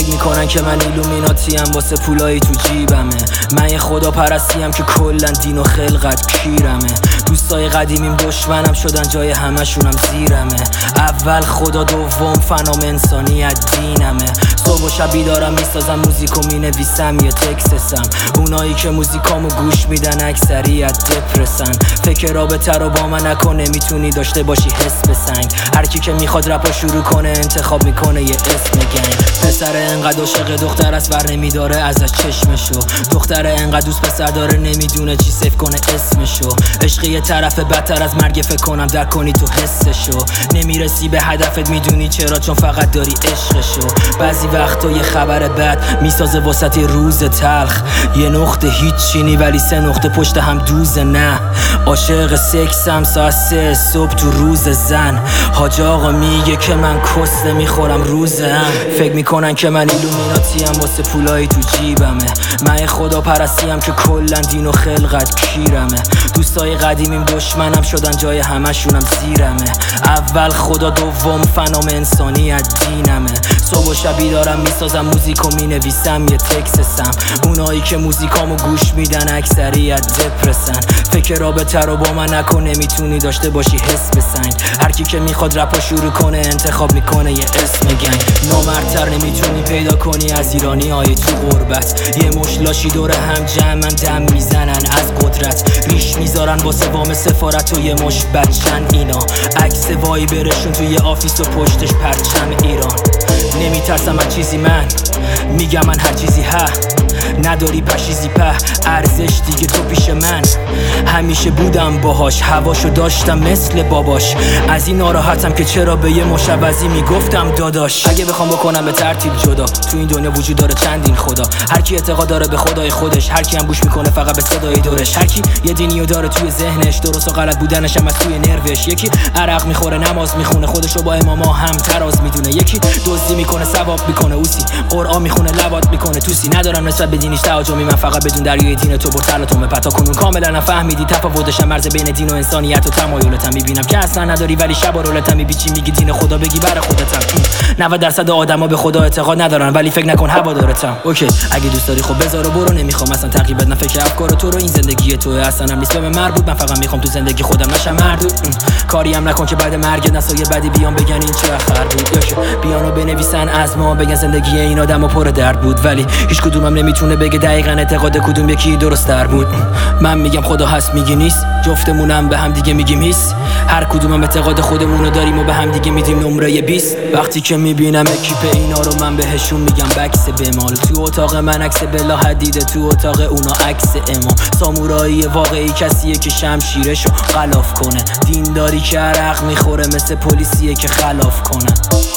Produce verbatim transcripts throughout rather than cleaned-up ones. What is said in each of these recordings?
فکر میکنن که من ایلومیناتیم واسه پولایی تو جیبمه. من یه خدا پرستیم که کلن دین و خلقت کیرمه. دوستای قدیمیم دشمنم شدن جای همشونم زیرمه. اول خدا دوم فنام انسانیت دینمه. صبح و شب بیدارم میسازم موزیکو مینویسم یه تکسسم. اونایی که موزیکامو گوش میدن اکثریت دپرسن. فکر رابطه رو با من نکنه میتونی داشته باشی حس به سنگ. هر کی که میخواد رپا شروع کنه انتخاب میکنه یه اسم گنگ. پسر انقدر عاشق دختر است ور نمیداره ازش چشمشو. دختر انقدر دوست پسر داره نمیدونه چی سیف کنه اسمشو. عشق یه طرف بدتر از مرگ فکر کنم در کنی تو حسشو. نمیرسی به هدفت میدونی چرا چون فقط داری عشقشو. بعضی وقتا یه خبر بد میسازه واسط روز تلخ. یه نقطه هیچینی ولی سه نقطه پشت هم دوزه. نه عاشق سکسم ساعت سه صبح تو روز زن. حاج آقا میگه که من کس نمیخورم روزم. فکر میکنن که من ایلومیناتیم واسه پولایی تو جیبمه. من خدا پرستیم که کلن دین و خلقت کیرمه. دوستای قدیمیم دشمنم شدن جای همشونم زیرمه. اول خدا دوم فنام انسانیت دینمه. صبح و شب بیدارم میسازم موزیکو مینویسم یه تکسسم. اونایی که موزیکامو گوش میدن اکثریت دپرسن. فکر رابطه رو با من نکنه میتونی داشته باشی حس به سنگ. هر کی که میخواد رپا شروع کنه انتخاب میکنه یه اسم گنگ. نامردتر نمیتونی پیدا کنی از ایرانی های تو غربت. یه مشلاشی دور هم جمعن دم میزنن از قدرت. ریش میذارن واسه وام سفارت و یه مش بچن اینا. عکس وای برشون توی آفیس و پشتش پرچم ایران. نمیترسم از چیزی من میگم من هر چیزی ها. نداری پشیزی په ارزش دیگه تو پیش من. همیشه بودم باهاش هواشو داشتم مثل باباش. از این ناراحتم که چرا به یه مشوزی میگفتم داداش. اگه بخوام بکنم به ترتیب جدا تو این دنیا وجود داره چندین خدا. هر کی اعتقاد داره به خدای خودش. هر کی هم گوش میکنه فقط به صدای دورش. هر کی یه دینیو داره توی ذهنش درست و غلط بودنش هم از توی نروش. یکی عرق میخوره نماز میخونه خودشو با اماما هم تراز میدونه. یکی دزدی میکنه ثواب میکنه اوسی. قرآن میخونه لواط میکنه توسی. ندارم نسبت به دینیش تعجبی من فقط بدون دریای دین تو برتلتون پتا کنون. کاملا نفهمیدی تفاوتش مرز بین دین و انسانیت و تمایلتم. میبینم که اصلا نداری ولی شب و رولتم میبیچی میگی دین خدا بگی برای خودتم. نود درصد آدما به خدا اعتقاد ندارن ولی فکر نکن هوادارتم. اوکی اگه دوست داری خب بذار و برو. نمیخوام اصلا تقریبا نه فکر افکار تو رو. این زندگی تو اصلا هم نیست به من مربوط. من فقط میخوام تو زندگی خودم نشم مردود. کاری هم نکن که بعد مرگ نسای بعدی بیان بگن این چه خر بود. یکی بیانو بنویسن از ما بگن زندگی این آدمو پر درد بود. ولی هیچ کدومم نمیتونه بگه دقیقاً اعتقاد کدوم یکی درست تر بود. من میگم خدا هست میگی نیست. جفتمونم به هم دیگه میگیم هیست. هر کدومم اعتقاد خودمونو داریم و به هم دیگه میدیم نمره بیست. وقتی که میبینم اکیپ اینا رو من بهشون میگم بکس بمال. تو اتاق من عکس بلا حدیده تو اتاق اونا عکس امام. سامورایی واقعی کسیه که شمشیرشو غلاف کنه. دینداری که عرق میخوره مثل پلیسیه که خلاف کنه.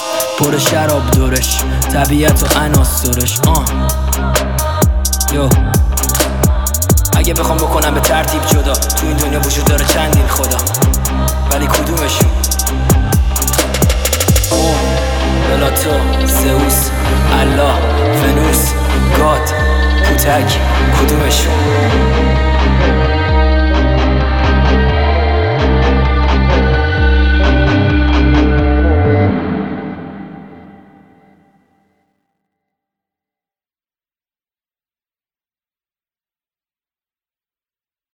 پر شراب دورش طبیعت و عناصرش. آه یو اگه بخوام بکنم به ترتیب جدا تو این دنیا وجود داره چندین خدا ولی کدومشون؟ اوم، بلاتو، زئوس، الله